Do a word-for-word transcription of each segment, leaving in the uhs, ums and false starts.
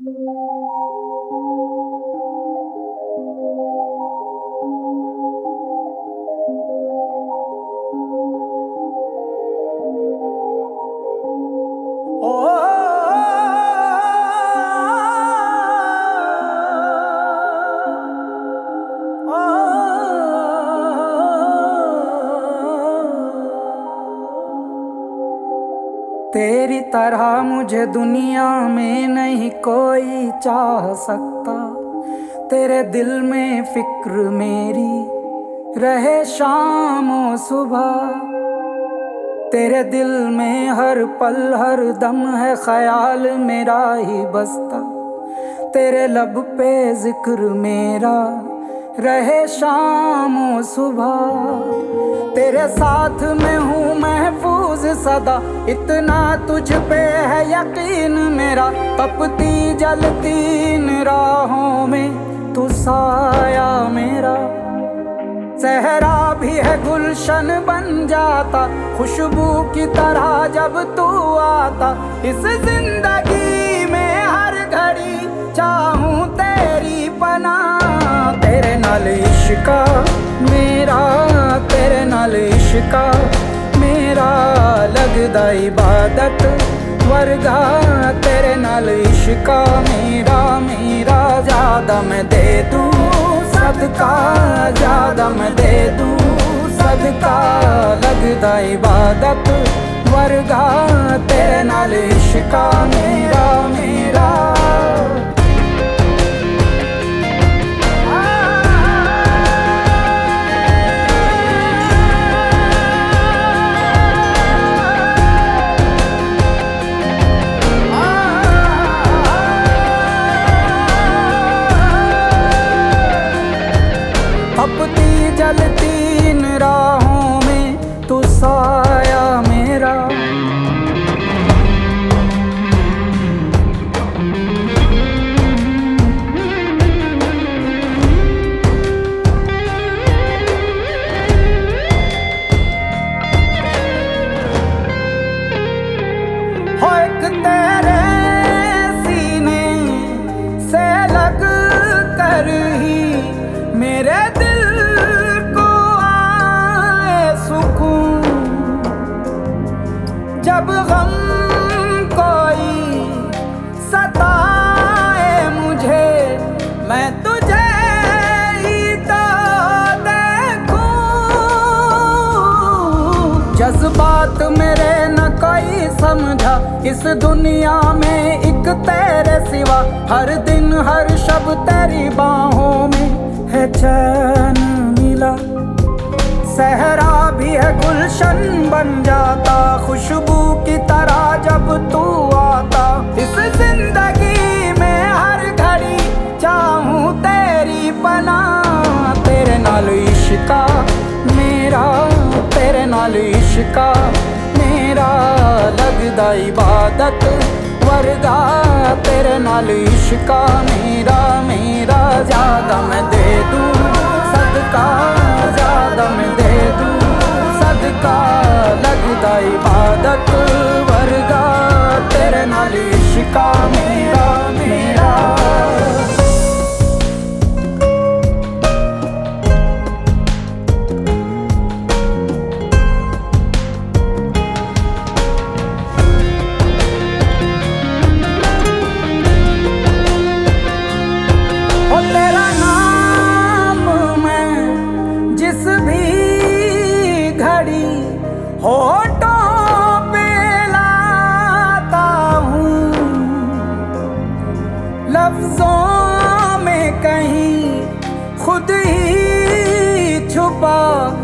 तेरी तरह मुझे दुनिया में नहीं कोई चाह सकता। तेरे दिल में फिक्र मेरी रहे शाम और सुबह। तेरे दिल में हर पल हर दम है ख्याल मेरा ही बसता। तेरे लब पे जिक्र मेरा रहे शाम और सुबह। तेरे साथ में हूँ महफूज सदा, इतना तुझ पे है यकीन मेरा। तपती जलती इन राहों में तू साया मेरा। सहरा भी है गुलशन बन जाता, खुशबू की तरह जब तू आता। इस जिंदगी में हर घड़ी चाहूं तेरी पनाह। तेरे नाल इश्का मेरा, तेरे नाल इश्का मेरा लगदा इबादत वर्गा। तेरे नाल इश्का मेरा मेरा ज्यादा मैं दे दूं सदका, ज्यादा मैं दे दूं सदका। लगदा इबादत वर्गा तेरे नाल इश्का मेरा मेरा। तपती जलती इन राहों में तू साया मेरा। हो एक तेरे सीने से लग कर ही मेरे दिल को आए सुकून। जब गम कोई सताए मुझे, मैं तुझे ही तो देखूं। जज्बात मेरे न कोई समझा इस दुनिया में एक तेरे सिवा। हर दिन हर शब तेरी बाहों में है चैन मिला। सहरा भी है गुलशन बन जाता, खुशबू की तरह जब तू आता। इस जिंदगी में हर घड़ी चाहूं तेरी पनाह। तेरे नाल इश्का मेरा, तेरे नाल इश्का मेरा लगदा इबादत वर्गा। तेरे नाल इश्का मेरा मेरा ज्यादा मैं दे दूं सदका, ज्यादा मैं दे दूं सदका। लगदा इबादत वर्गा तेरे नाल इश्का मेरा मेरा। तेरा नाम मैं जिस भी घड़ी होठों पे लाता हूँ, लफ्जों में कहीं खुद ही छुपा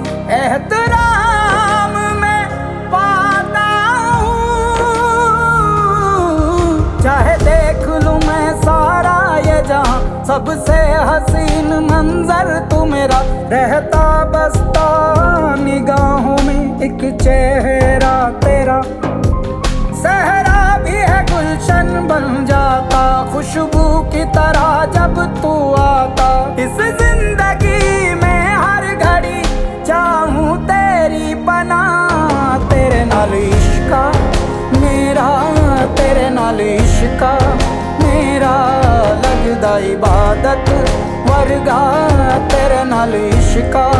एहतराम मैं पाता हूँ। चाहे देख लूँ मैं सारा ये जहां, सबसे हसीन मंजर तू मेरा। रहता बसता निगाहों में एक चेहरा तेरा। सहरा भी है गुलशन बन जाता, खुशबू की तरह जब तू आता। इस जिंदगी में हर घड़ी चाहूं तेरी पनाह। तेरे नाल इश्का मेरा, तेरे नाल इश्का मेरा तेरा इबादत वर्गा तेरे नाल इश्का